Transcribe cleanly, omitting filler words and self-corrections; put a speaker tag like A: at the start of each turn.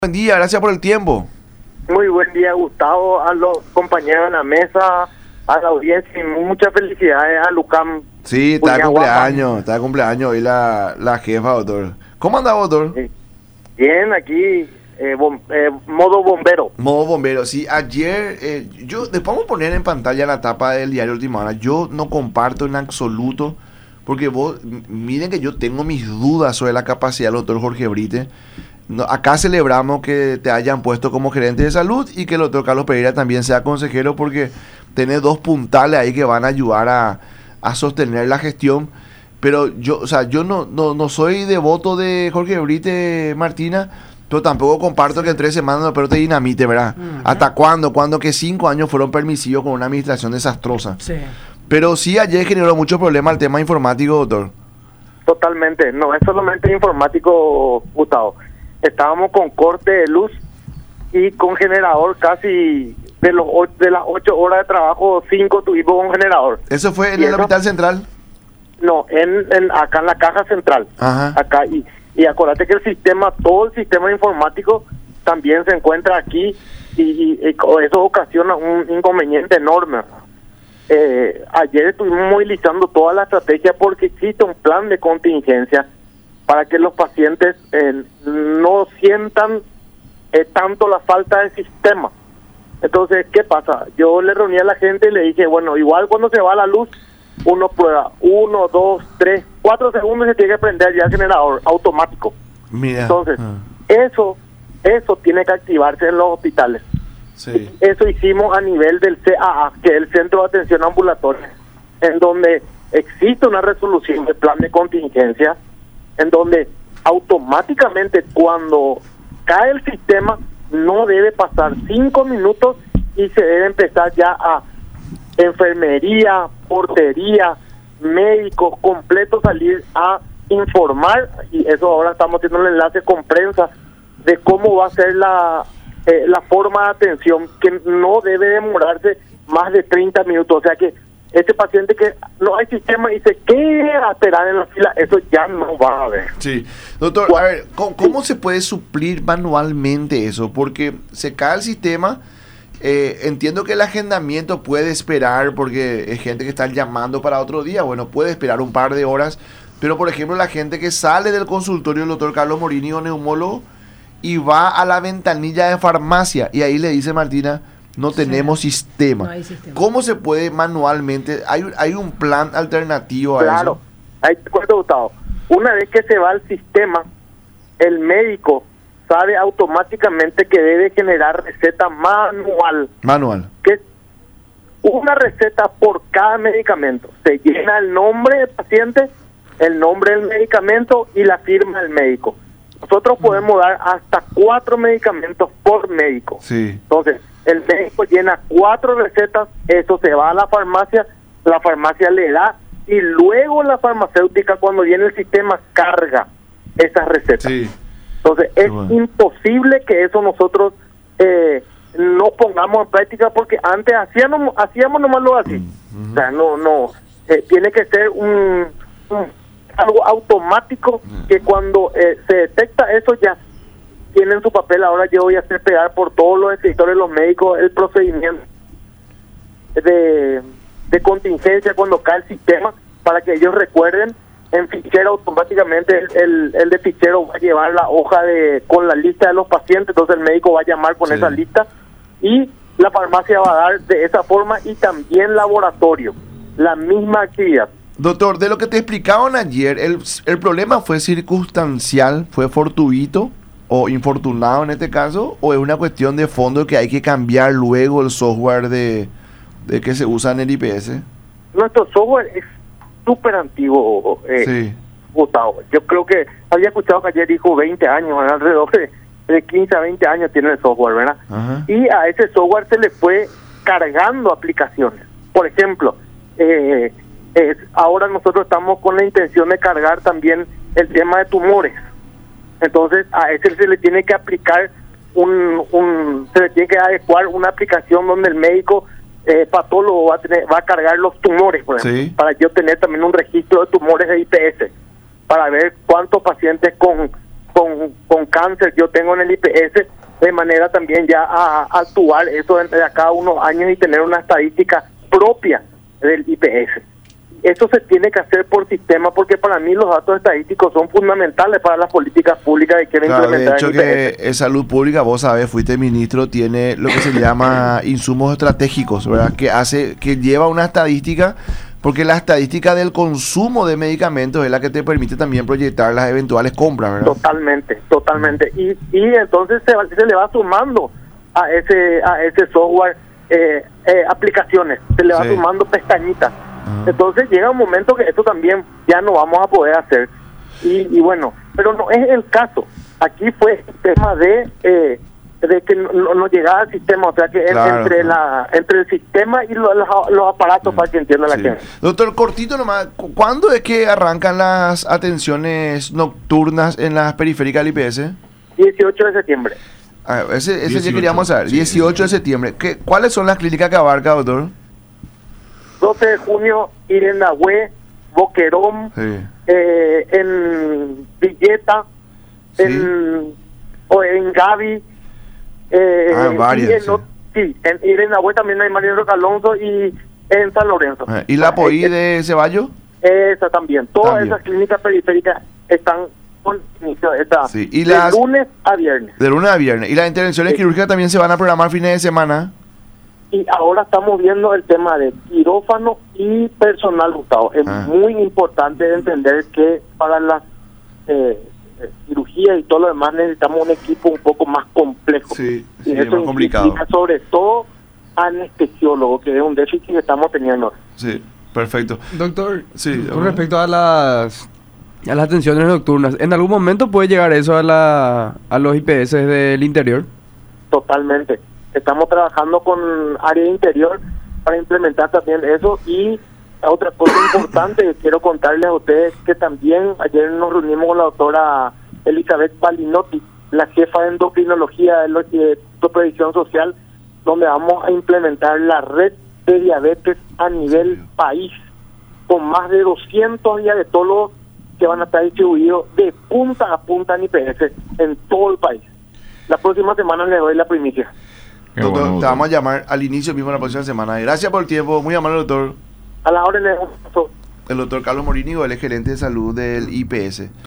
A: Buen día, gracias por el tiempo.
B: Muy buen día, Gustavo, a los compañeros de la mesa, a la audiencia y muchas felicidades a Lucam.
A: Sí, está de cumpleaños hoy la jefa, doctor. ¿Cómo anda, doctor?
B: Bien, aquí, modo bombero.
A: Modo bombero, sí. Ayer, después vamos a poner en pantalla la tapa del diario Última Hora. Yo no comparto en absoluto, porque miren que yo tengo mis dudas sobre la capacidad del doctor Jorge Brite. No, acá celebramos que te hayan puesto como gerente de salud y que el doctor Carlos Pereira también sea consejero, porque tenés dos puntales ahí que van a ayudar a sostener la gestión. Pero yo no soy devoto de Jorge Brite, Martina, pero tampoco comparto que en 3 semanas no, pero te dinamite, ¿verdad? Uh-huh. ¿Hasta cuándo? Cuando que 5 años fueron permisivos con una administración desastrosa. Sí. Pero sí, ayer generó mucho problema el tema informático, doctor.
B: Totalmente, no es solamente informático, Gustavo. Estábamos con corte de luz y con generador casi de las 8 horas de trabajo, 5 tuvimos con generador.
A: ¿Eso fue en el Hospital Central?
B: No, acá en la caja central.
A: Ajá.
B: Acá y acuérdate que todo el sistema informático también se encuentra aquí y eso ocasiona un inconveniente enorme. Ayer estuvimos movilizando toda la estrategia porque existe un plan de contingencia para que los pacientes no sientan tanto la falta de sistema. Entonces, ¿qué pasa? Yo le reuní a la gente y le dije, bueno, igual cuando se va la luz, uno prueba 1, 2, 3, 4 segundos y se tiene que prender ya el generador automático.
A: Mira.
B: Entonces, eso tiene que activarse en los hospitales.
A: Sí.
B: Eso hicimos a nivel del CAA, que es el Centro de Atención Ambulatoria, en donde existe una resolución de plan de contingencia, en donde automáticamente cuando cae el sistema no debe pasar 5 minutos y se debe empezar ya a enfermería, portería, médicos completos salir a informar, y eso ahora estamos haciendo un enlace con prensa de cómo va a ser la forma de atención, que no debe demorarse más de 30 minutos, o sea que ese paciente que no hay sistema y se queda a esperar en la fila, eso ya no va a haber.
A: Sí, doctor, a ver, ¿cómo se puede suplir manualmente eso? Porque se cae el sistema, entiendo que el agendamiento puede esperar, porque es gente que está llamando para otro día, bueno, puede esperar un par de horas, pero por ejemplo la gente que sale del consultorio del doctor Carlos Morini, neumólogo, y va a la ventanilla de farmacia, y ahí le dice Martina, no tenemos sistema. No hay sistema. ¿Cómo se puede manualmente? ¿Hay un plan alternativo a eso?
B: Claro, ahí te cuento, Gustavo. Una vez que se va al sistema, el médico sabe automáticamente que debe generar receta manual. Que es una receta por cada medicamento. Se llena el nombre del paciente, el nombre del medicamento y la firma del médico. Nosotros podemos dar hasta 4 medicamentos por médico.
A: Sí.
B: Entonces, el médico llena 4 recetas, eso se va a la farmacia le da, y luego la farmacéutica, cuando viene el sistema, carga esas recetas. Sí. Entonces, es imposible que eso nosotros no pongamos en práctica, porque antes hacíamos nomás lo así. O sea, tiene que ser algo automático, que cuando se detecta eso ya tienen su papel. Ahora yo voy a hacer pegar por todos los escritores, los médicos, el procedimiento de contingencia cuando cae el sistema, para que ellos recuerden en fichero automáticamente. El de fichero va a llevar la hoja con la lista de los pacientes, entonces el médico va a llamar con esa lista, y la farmacia va a dar de esa forma, y también laboratorio, la misma actividad.
A: Doctor, de lo que te explicaban ayer, ¿el problema fue circunstancial, fue fortuito o infortunado en este caso, o es una cuestión de fondo que hay que cambiar luego el software de que se usa en el IPS?
B: Nuestro software es súper antiguo, Gustavo. Yo creo que había escuchado que ayer dijo 20 años, alrededor de 15 a 20 años tiene el software, ¿verdad? Ajá. Y a ese software se le fue cargando aplicaciones. Por ejemplo, ahora nosotros estamos con la intención de cargar también el tema de tumores. Entonces a ese se le tiene que aplicar se le tiene que adecuar una aplicación donde el médico patólogo va a cargar los tumores, por ejemplo, para yo tener también un registro de tumores de IPS, para ver cuántos pacientes con con cáncer yo tengo en el IPS, de manera también ya a actuar eso de acá a unos años y tener una estadística propia del IPS. Eso se tiene que hacer por sistema, porque para mí los datos estadísticos son fundamentales para las políticas públicas que quieren implementar.
A: De hecho, que salud pública, vos sabés, fuiste ministro, tiene lo que se llama insumos estratégicos, ¿verdad? Que lleva una estadística, porque la estadística del consumo de medicamentos es la que te permite también proyectar las eventuales compras, ¿verdad?
B: Totalmente. Y entonces se le va sumando a ese software aplicaciones, se le va sumando pestañitas. Entonces llega un momento que esto también ya no vamos a poder hacer. Y bueno, pero no es el caso. Aquí fue el tema de que no llegaba al sistema, o sea que entre el sistema y los aparatos, para que entienda la gente.
A: Doctor, cortito nomás, ¿cuándo es que arrancan las atenciones nocturnas en las periféricas del IPS?
B: 18 de septiembre.
A: Ese ya queríamos saber, 18 de septiembre. ¿Cuáles son las clínicas que abarca, doctor?
B: 12 de junio, Irenagüe, Boquerón, en Villeta, en Gavi,
A: varias.
B: En Irenagüe también hay Mariano Roca Alonso y en San Lorenzo.
A: ¿Y la POI de Ceballos?
B: Esa también. Todas esas clínicas periféricas están con inicio de lunes a viernes.
A: De lunes a viernes. ¿Y las intervenciones quirúrgicas también se van a programar fines de semana?
B: Y ahora estamos viendo el tema de quirófano y personal, Gustavo. Es muy importante entender que para las cirugías y todo lo demás necesitamos un equipo un poco más complejo.
A: Sí,
B: y eso
A: más complicado.
B: Implica sobre todo anestesiólogo, que es un déficit que estamos teniendo.
A: Sí, perfecto.
C: Doctor, con respecto a las atenciones nocturnas, ¿en algún momento puede llegar eso a los IPS del interior?
B: Totalmente. Estamos trabajando con área interior para implementar también eso. Y otra cosa importante que quiero contarles a ustedes, que también ayer nos reunimos con la doctora Elizabeth Balinotti, la jefa de endocrinología de Previsión Social, donde vamos a implementar la red de diabetes a nivel país, con más de 200 diabetólogos que van a estar distribuidos de punta a punta en IPS en todo el país. La próxima semana les doy la primicia.
A: Doctor, te vamos a llamar al inicio mismo de la próxima semana. Gracias por el tiempo, muy amable, doctor.
B: A la orden de
A: el doctor Carlos Morínigo, el gerente de salud del IPS.